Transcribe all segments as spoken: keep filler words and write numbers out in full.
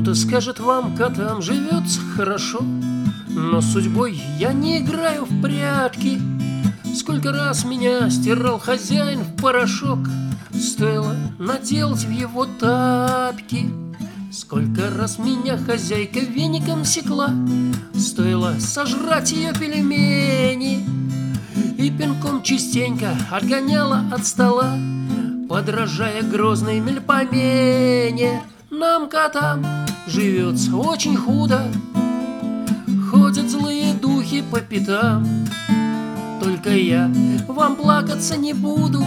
Кто-то скажет вам, котам живется хорошо, но судьбой я не играю в прятки. Сколько раз меня стирал хозяин в порошок, стоило наделать в его тапки. Сколько раз меня хозяйка веником секла, стоило сожрать ее пельмени. И пинком частенько отгоняла от стола, подражая грозной мельпомене. Нам, котам, живется очень худо, ходят злые духи по пятам. Только я вам плакаться не буду,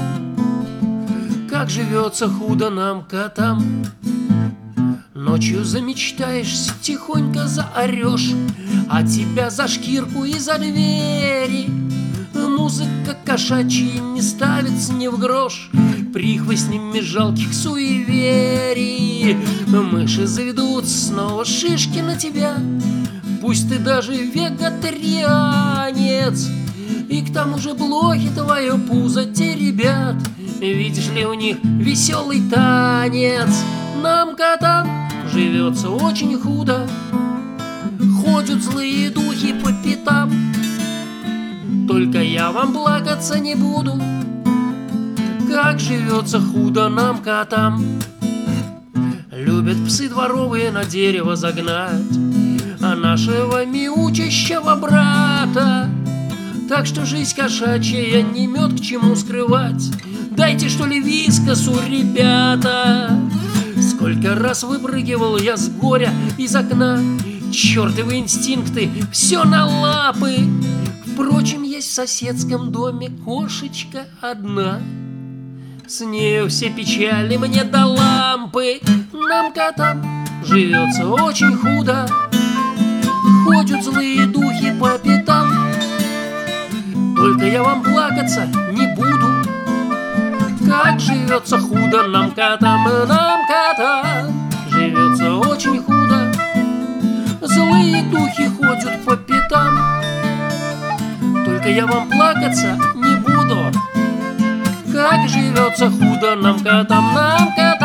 как живется худо нам, котам. Ночью замечтаешься, тихонько заорешь, а тебя за шкирку и за двери. Музыка кошачья не ставится ни в грош прихвостнями жалких суеверий. Мыши заведут снова шишки на тебя, пусть ты даже вегетарианец. И к тому же блохи твое пузо теребят, видишь ли, у них веселый танец. Нам, котам, живется очень худо, ходят злые духи по пятам. Только я вам плакаться не буду, как живется худо нам, котам. Любят псы дворовые на дерево загнать, а нашего мяучащего брата. Так что жизнь кошачья не мед, к чему скрывать. Дайте, что ли, вискасу, ребята. Сколько раз выпрыгивал я с горя из окна, чертовы инстинкты, все на лапы. Впрочем, есть в соседском доме кошечка одна, с нею все печали мне до лампы. Нам, котам, живется очень худо, ходят злые духи по пятам. Только я вам плакаться не буду, как живется худо нам, котам. Нам, котам, живется очень худо, злые духи ходят по пятам. Только я вам плакаться не буду, как живется худо нам, котам. Нам, котам.